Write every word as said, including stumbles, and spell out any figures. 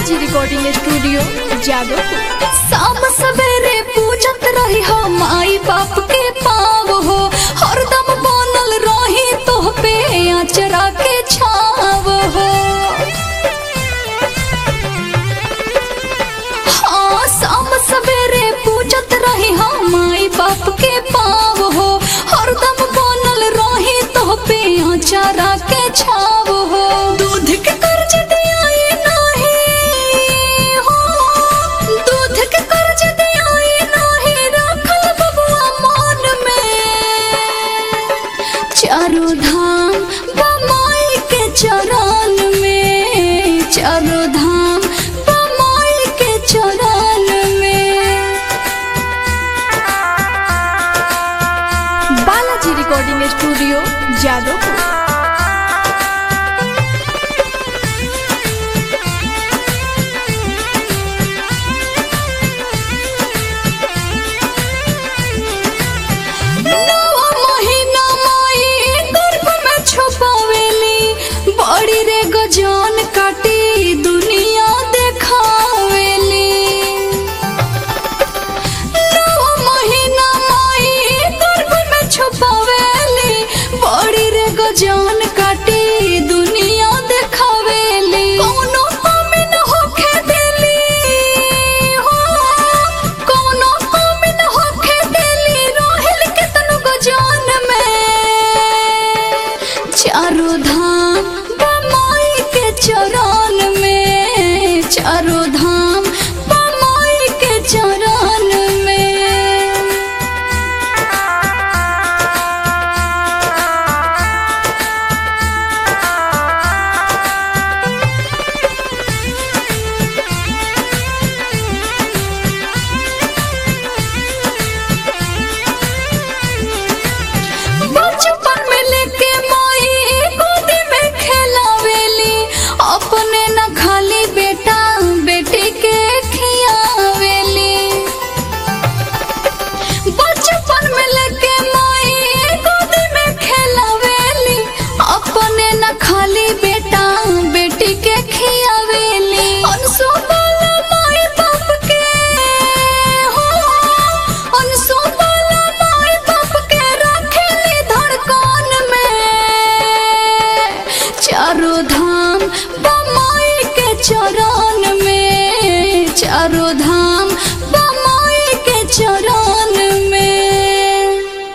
Balaji recording studio Jadavpur. शाम सवेरे पूजत रही हो माई बाप के पाव हो, हरदम बनल रही तो पे आचरा के छाव हो। हाँ शाम सवेरे पूजत रही हो माई बाप के पाव हो, हरदम बनल रही तो पे आचरा के छाव हो। दूध के कर्ज दिया नहीं हो, दूध के कर्ज दिया नहीं रखल बबुआ मन में। चारों धाम बमाई के चरण में, चारों धाम बमाई के चरण में। Balaji recording studio Jadavpur.